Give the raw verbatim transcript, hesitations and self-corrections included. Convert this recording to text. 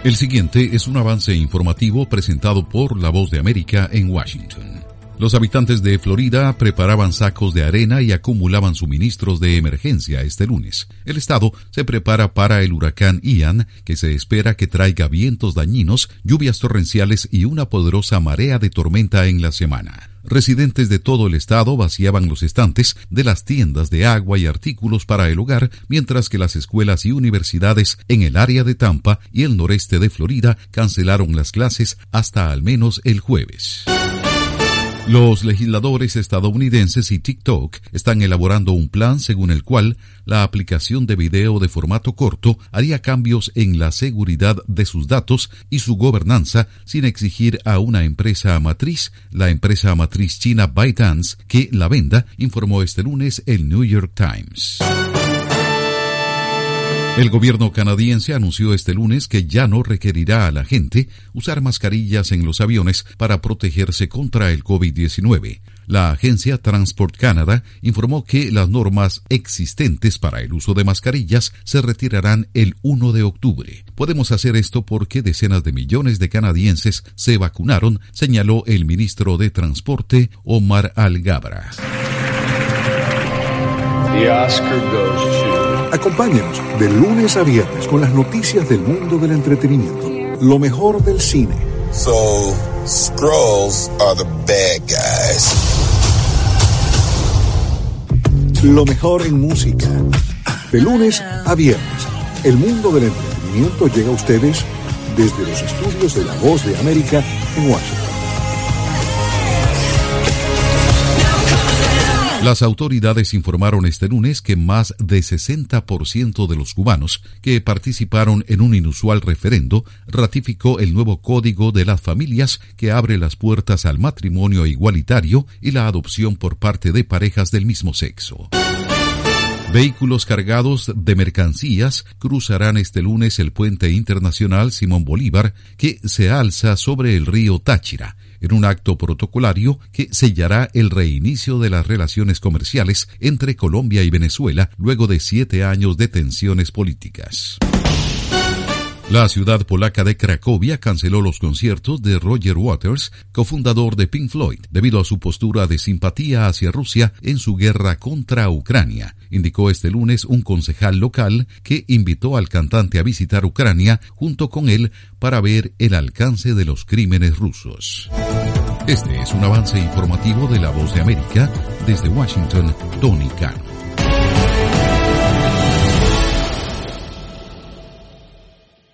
El siguiente es un avance informativo presentado por La Voz de América en Washington. Los habitantes de Florida preparaban sacos de arena y acumulaban suministros de emergencia este lunes. El estado se prepara para el huracán Ian, que se espera que traiga vientos dañinos, lluvias torrenciales y una poderosa marea de tormenta en la semana. Residentes de todo el estado vaciaban los estantes de las tiendas de agua y artículos para el hogar, mientras que las escuelas y universidades en el área de Tampa y el noreste de Florida cancelaron las clases hasta al menos el jueves. Los legisladores estadounidenses y TikTok están elaborando un plan según el cual la aplicación de video de formato corto haría cambios en la seguridad de sus datos y su gobernanza sin exigir a una empresa matriz, la empresa matriz china ByteDance, que la venda, informó este lunes el New York Times. El gobierno canadiense anunció este lunes que ya no requerirá a la gente usar mascarillas en los aviones para protegerse contra el COVID diecinueve. La agencia Transport Canada informó que las normas existentes para el uso de mascarillas se retirarán el primero de octubre. Podemos hacer esto porque decenas de millones de canadienses se vacunaron, señaló el ministro de Transporte Omar Al-Gabra. The Oscar goes to... Acompáñanos de lunes a viernes con las noticias del mundo del entretenimiento. Lo mejor del cine. So, Skrulls are the bad guys. Lo mejor en música. De lunes a viernes, el mundo del entretenimiento llega a ustedes desde los estudios de La Voz de América en Washington. Las autoridades informaron este lunes que más de sesenta por ciento de los cubanos que participaron en un inusual referendo ratificó el nuevo Código de las Familias que abre las puertas al matrimonio igualitario y la adopción por parte de parejas del mismo sexo. Vehículos cargados de mercancías cruzarán este lunes el puente internacional Simón Bolívar, que se alza sobre el río Táchira, en un acto protocolario que sellará el reinicio de las relaciones comerciales entre Colombia y Venezuela luego de siete años de tensiones políticas. La ciudad polaca de Cracovia canceló los conciertos de Roger Waters, cofundador de Pink Floyd, debido a su postura de simpatía hacia Rusia en su guerra contra Ucrania, indicó este lunes un concejal local que invitó al cantante a visitar Ucrania junto con él para ver el alcance de los crímenes rusos. Este es un avance informativo de La Voz de América. Desde Washington, Tony Cano.